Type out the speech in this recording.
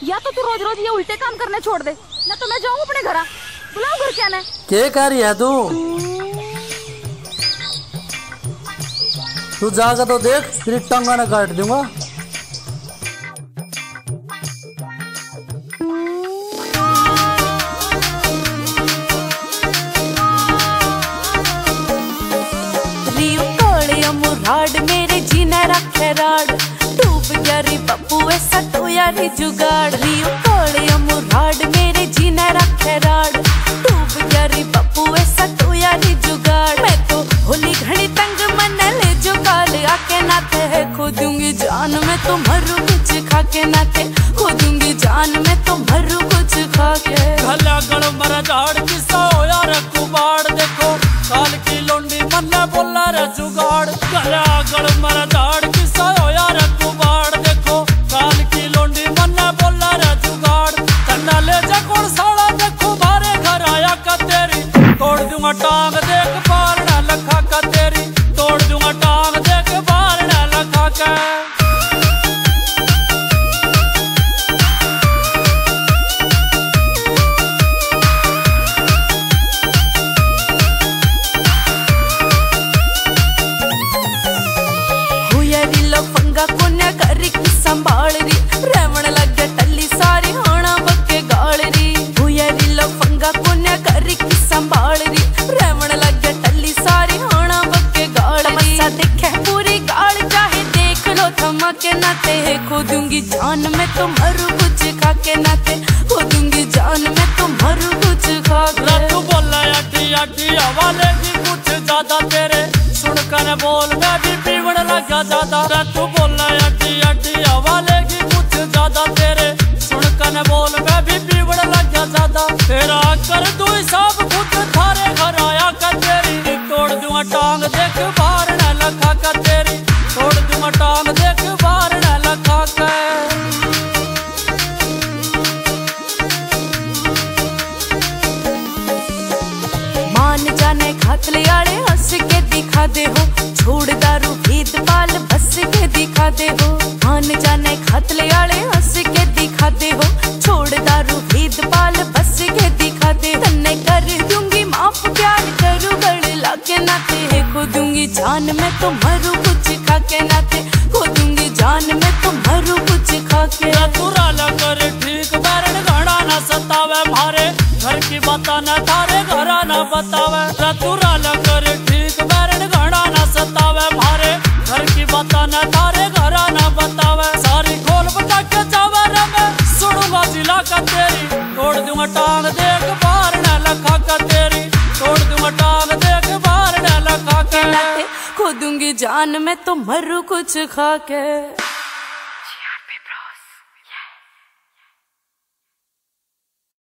या तो तू रोज रोज ये उल्टे काम करने छोड़ दे, ना तो मैं जाऊँ अपने घर। बुलाऊं घर क्या? क्या कर रही है तू जाकर तो देख, तेरी टंगा ना काट दूंगा। मुराड मेरे जीने रखे राड, डूब गया रे पप्पू ऐसा तो यारी जुगाड़। रियो कोड़िया मुराड मेरे जीने रखे राड, डूब गया रे पप्पू ऐसा तो यारी जुगाड़। मैं तो होली घड़ी तंग मन ले जो काल आके नाते है, खो दूंगी जान में तो मरू कुछ खाके नाते, खो दूंगी जान में तो मरू कुछ खाके। गला गड़ मरा झाड़ किसा होया रे कुबाड़, देखो काल की लोंडी मन बोला रे जुगाड़। गला गड़ मरा झाड़ किसा होया रे कुबाड़, देखो काल की लोंडी मन बोला रे जुगाड़। कन्ना ले जा कौन साड़ा देखो बारे घर आया का तेरी, तोड़ दूंगा टांग देख बार ना लखा का तेरी, तोड़ दूंगा टांग देख बार ना लखा का। फंगा कोन्या करी की संभाल री, रेवण लग गया टल्ली सारी होना बक्के गाल री। भूया रिलो फंगा कोन्या करी की संभाल री, रेवण लग गया टल्ली सारी होना बक्के गाल री। मसा देखे पूरी गाल चाहे देख लो थमा के नाते, खो दूंगी जान में तो मरू कुछ खाके नाते, खो दूंगी जान में तो मरू कुछ खाके। तू बोला अटी अटी हवाले की कुछ ज्यादा तेरे, सुनकर बोल मैं भी पीवड़ लगा ज्यादा। तू बोला अटी अटी हवाले की कुछ ज्यादा तेरे, सुनकर बोल मैं भी पीवड़ लगा ज्यादा। तेरा कर तू सब खुद थारे घर आया कर तेरी, तोड़ दूंगा टांग देख बार न लखा कर तेरी, तोड़ दूंगा टांग देख बार न लखा कर। मान जाने खातले आले हंस के दिखा दे हो, छोड़ दारू भीत पाल बस के दिखा दे हो। मान जाने खातले आले हंस के दिखा दे हो, छोड़ दारू भीत पाल बस के दिखा दे। तन्ने कर दूंगी माफ प्यार करू गड़ लाके नाते, है खो दूंगी जान में तो मरू कुछ खाके नाते, खो दूंगी जान में तो मरू कुछ खाके। तू राला कर ठीक बैरन घड़ा ना सतावे, मारे घर की बाता न थारे घरा ना बतावे। तू राला कर ठीक बैरन घड़ा ना सतावे, मारे घर की बाता न थारे घरा ना बतावे। सारी खोल बता के जावे रे मैं सुनूंगा जिला का तेरी, तोड़ दूंगा टांग देख बार न लखा का तेरी, तोड़ दूंगा टांग देख बार न लखा का। खो दूंगी जान में तो मरू कुछ खाके।